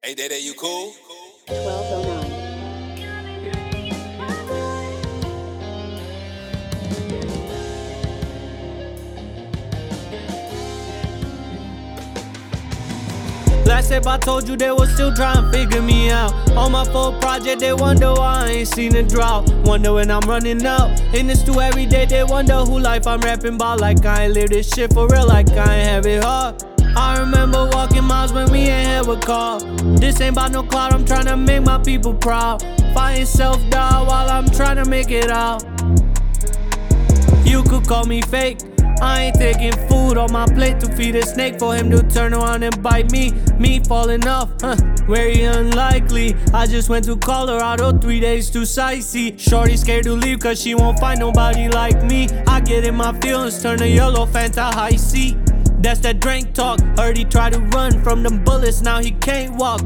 Hey, Day, you cool? 1209. Last step I told you they was still trying to figure me out. On my full project they wonder why I ain't seen a drought. Wonder when I'm running out. In the stew every day they wonder who life I'm rapping about. Like I ain't live this shit for real, like I ain't have it hard. I remember walking miles when we ain't had a car. This ain't about no clout, I'm trying to make my people proud. Fighting self-doubt while I'm trying to make it out. You could call me fake, I ain't taking food on my plate to feed a snake for him to turn around and bite me. Me falling off, very unlikely. I just went to Colorado 3 days to sightsee. Shorty scared to leave cause she won't find nobody like me. I get in my feelings, turn a yellow Fanta high C. That's that drink talk. Heard he tried to run from them bullets, now he can't walk.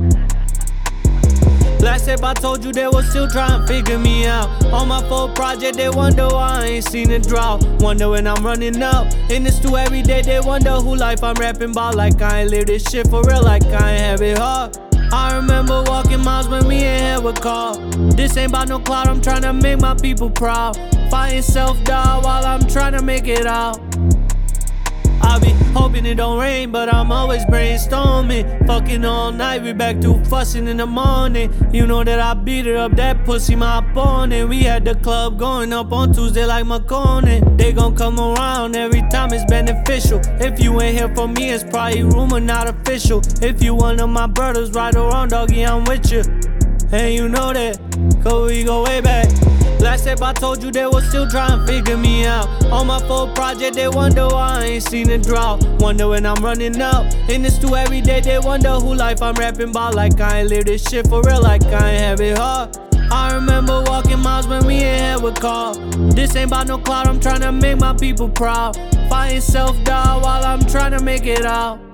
Last step I told you they was still trying to figure me out. On my full project they wonder why I ain't seen a drought. Wonder when I'm running out. In the stew every day they wonder who life I'm rapping about. Like I ain't live this shit for real, like I ain't have it hard. I remember walking miles when we ain't had a car. This ain't about no clout, I'm trying to make my people proud. Fighting self-doubt while I'm trying to make it out. I be hoping it don't rain, but I'm always brainstorming. Fucking all night, we back to fussing in the morning. You know that I beat it up, that pussy my opponent. We had the club going up on Tuesday like McConan. They gon' come around every time it's beneficial. If you ain't here for me, it's probably rumor, not official. If you one of my brothers, right or wrong, doggy, I'm with you. And you know that, cause we go way back. Last step I told you they was still trying to figure me out. On my full project they wonder why I ain't seen a drought. Wonder when I'm running out. In the stew every day they wonder who life I'm rapping about. Like I ain't live this shit for real, like I ain't have it hard. I remember walking miles when we ain't had a car. This ain't about no clout, I'm trying to make my people proud. Fighting self-doubt while I'm trying to make it out.